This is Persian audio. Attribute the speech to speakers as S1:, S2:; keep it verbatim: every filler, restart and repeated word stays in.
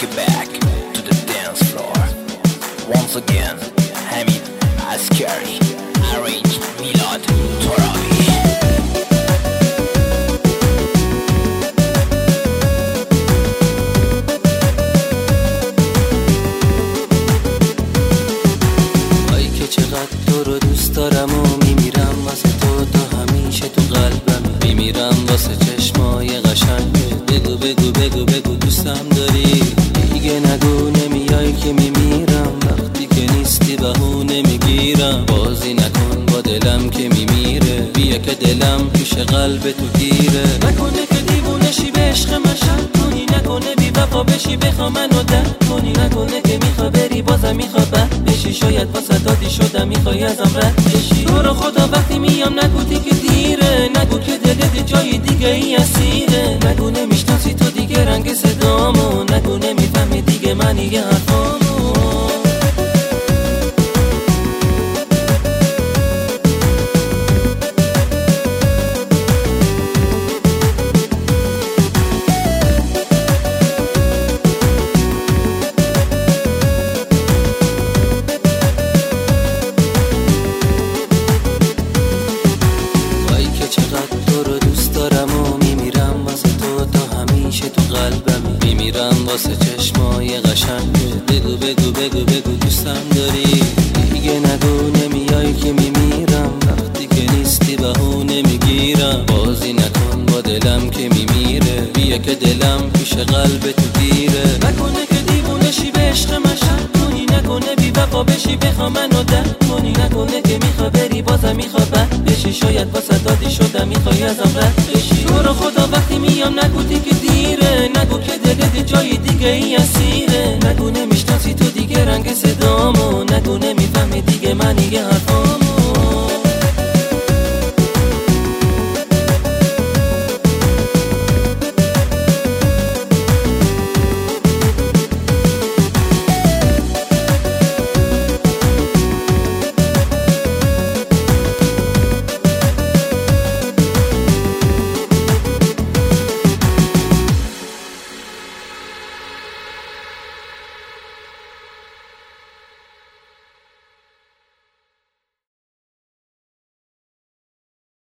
S1: take it back to the dance floor. Once again, Hamid Askari, arrange Milad Torabi.
S2: چقدر تو رو دوست دارم و میمیرم واسه تو، تو همیشه تو قلبم، میمیرم واسه چشمای قشنگه. بگو بگو بگو بگو دوستم داری، دیگه نگو نمیای که میمیرم، وقتی که نیستی بهونه میگیرم. بازی نکن با دلم که میمیره، بیا که دلم پیش قلب تو گیره. نکنه که دیوونشی به عشق من شک کنی، نکنه بی وفا بشی بخوا منو درک کنی، نکنه که میخوا بری بازم میخوا بد بشی، شاید واسه دادی شدم میخوای ازم رد بشی. تو رو خدا وقتی میام نگو دیگه دیره، نگو که دلت جای دیگه ای اسیره، نگو نمیشناسی تو دیگه رنگ صدامو، نگو نمیفهمی دیگه معنی حرفامو. میمیرم واسه چشمای قشنگه. بگو بگو بگو بگو دوستم داری، دیگه نگو نمیای که میمیرم، وقتی که نیستی بهونه میگیرم. بازی نکن با دلم که میمیره، بیا که دلم پیش قلب تو گیره. نکنه که دیوونشی به عشق من شک کنی، نکنه بی وفا بشی بخوا منو درک کنی، نکنه که میخوا بری بازم میخوا بد بشی، شاید واسه دادی شدم میخوای ازم رد بشی. تو رو خدا وقتی میام نگو دیگه دیره، نگو که دلت جای دیگه ای اسیره، نگو نمیشناسی تو دیگه رنگ صدامو، نگو نمیفهمی دیگه معنی حرفامو.